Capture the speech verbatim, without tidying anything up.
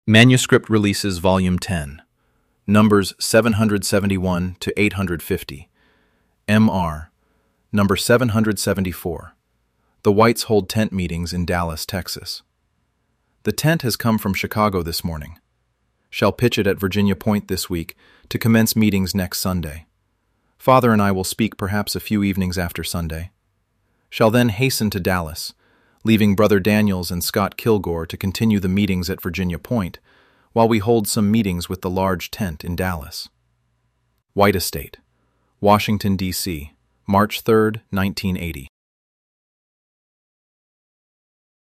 Manuscript Releases Volume ten, Numbers seven hundred seventy-one to eight hundred fifty, M R, Number seven hundred seventy-four. The Whites hold tent meetings in Dallas, Texas. The tent has come from Chicago this morning. Shall pitch it at Virginia Point this week to commence meetings next Sunday. Father and I will speak perhaps a few evenings after Sunday. Shall then hasten to Dallas, leaving Brother Daniels and Scott Kilgore to continue the meetings at Virginia Point, while we hold some meetings with the large tent in Dallas. White Estate, Washington, D C, March third, nineteen eighty.